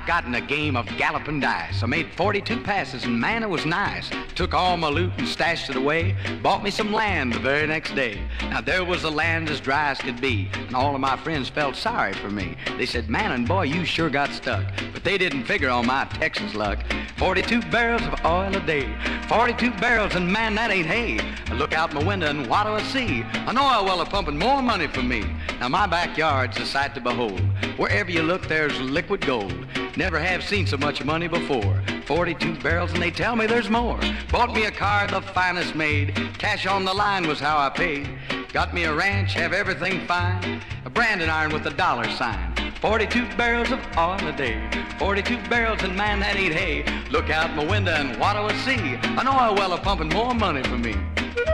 got in a game of galloping dice. I made 42 passes, and man, it was nice. Took all my loot and stashed it away. Bought me some land the very next day. Now, there was the land as dry as could be, and all of my friends felt sorry for me. They said, man, and boy, you sure got stuck. But they didn't figure on my Texas luck. 42 barrels of oil a day. 42 barrels, and man, that ain't hay. I look out my window, and what do I see? An oil well pumping more money for me. Now, my backyard's a sight to behold. Wherever you look, there's liquid gold. Never have seen so much money before. 42 barrels, and they tell me there's more. Bought me a car, the finest made. Cash on the line was how I paid. Got me a ranch, have everything fine. A branding iron with a dollar sign. 42 barrels of oil a day. 42 barrels, and man, that ain't hay. Look out my window, and what do I see? An oil well pumping more money for me.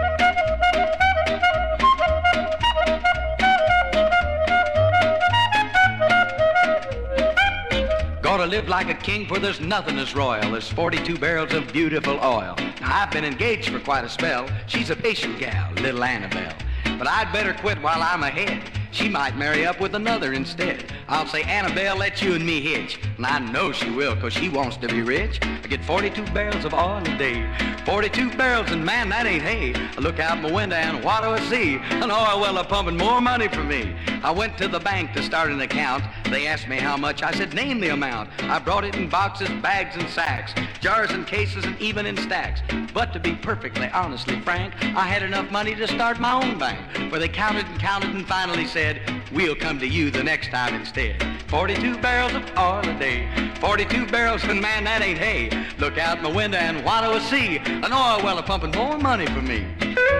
Gotta live like a king, for there's nothing as royal as 42 barrels of beautiful oil. Now, I've been engaged for quite a spell. She's a patient gal, little Annabelle. But I'd better quit while I'm ahead. She might marry up with another instead. I'll say, Annabelle, let you and me hitch. And I know she will, 'cause she wants to be rich. I get 42 barrels of oil a day. 42 barrels, and man, that ain't hay. I look out my window, and what do I see? An oil well pumping more money for me. I went to the bank to start an account. They asked me how much. I said, name the amount. I brought it in boxes, bags, and sacks, jars and cases, and even in stacks. But to be perfectly honestly frank, I had enough money to start my own bank. Where they counted and finally said, we'll come to you the next time instead. 42 barrels of oil a day. 42 barrels, and man, that ain't hay. Look out my window, and what do I see? An oil well pumping more money for me.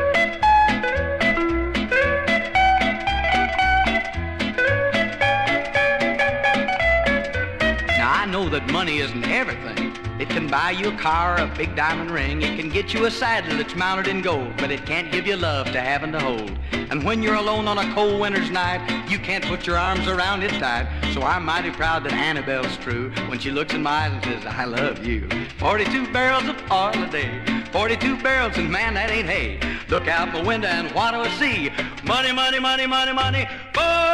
Now, I know that money isn't everything. It can buy you a car or a big diamond ring. It can get you a saddle that's mounted in gold, but it can't give you love to having to hold. And when you're alone on a cold winter's night, you can't put your arms around it tight. So I'm mighty proud that Annabelle's true when she looks in my eyes and says, I love you. 42 barrels of oil a day. 42 barrels, and man, that ain't hay. Look out my window, and what do I see? Money, money, money, money, money. Boy!